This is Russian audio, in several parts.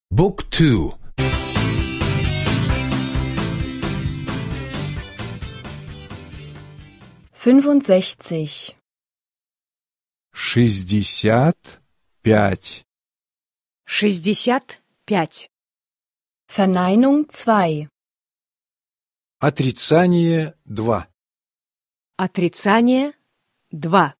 Book 2. 65. 65. 65. Verneinung 2. Отрицание 2. Отрицание 2.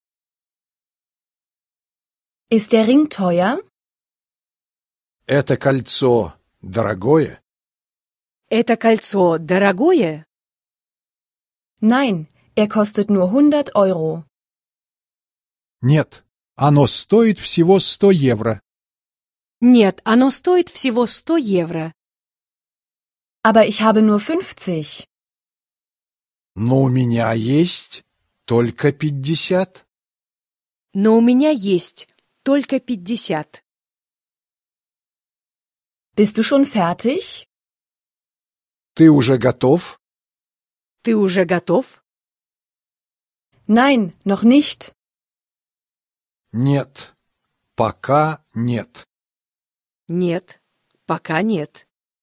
Ist der Ring teuer? Это кольцо дорогое? Это кольцо дорогое? Nein, kostet nur 100 Euro. Нет, оно стоит всего 100 евро. Нет, оно стоит всего 100 евро. Aber ich habe nur 50. Но у меня есть только 50. Но у меня есть только 50. Bist du schon fertig? Ты уже готов? Ты уже готов? Nein, noch nicht. Нет, пока нет. Нет, пока нет.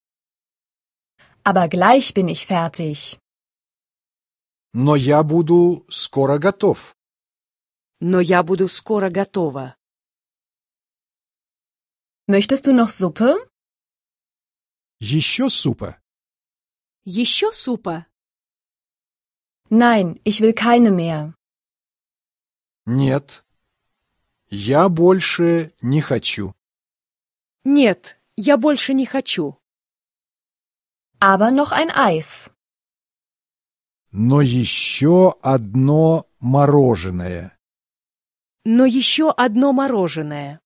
Aber gleich bin ich fertig. Но я буду скоро готов. Но я буду скоро готова. Möchtest du noch Suppe? Еще супа? Еще супа? Nein, ich will keine mehr. Нет, я больше не хочу. Нет, я больше не хочу. Aber noch ein Eis. Но еще одно мороженое. Но еще одно мороженое.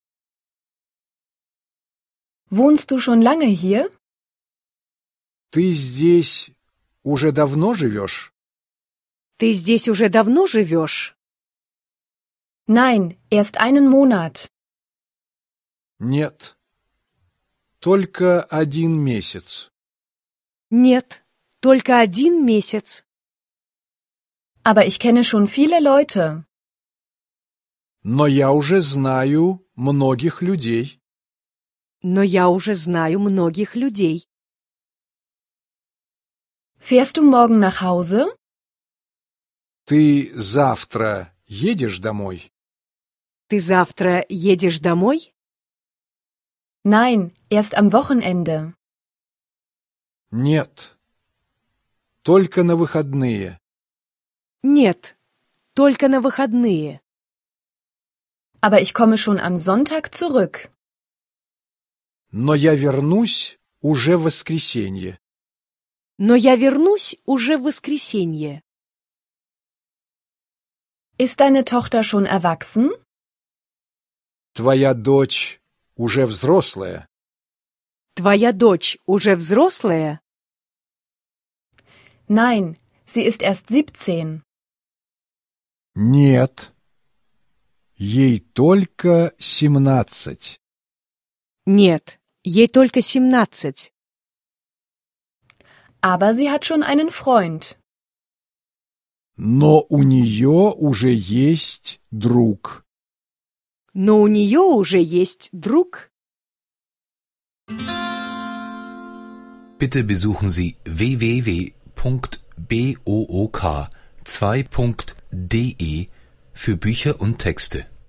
Wohnst du schon lange hier? Ты здесь уже давно живешь? Ты здесь уже давно живешь? Nein, erst einen Monat. Нет, только 1 месяц. Нет, только 1 месяц. Aber ich kenne schon viele Leute. Но я уже знаю многих людей. Но я уже знаю многих людей. Fährst du morgen nach Hause? Ты завтра едешь домой? Ты завтра едешь домой? Nein, erst am Wochenende. Нет, только на выходные. Нет, только на выходные. Aber ich komme schon am Sonntag zurück. Но я вернусь уже в воскресенье. Но я вернусь уже в воскресенье. Ist deine Tochter schon erwachsen? Твоя дочь уже взрослая. Твоя дочь уже взрослая? Nein, sie ist erst 17. Нет, ей только 17. Нет, ей только 17. Aber sie hat schon einen Freund. Но у нее уже есть друг. Но у нее уже есть друг. Bitte besuchen Sie www.book2.de für Bücher und Texte.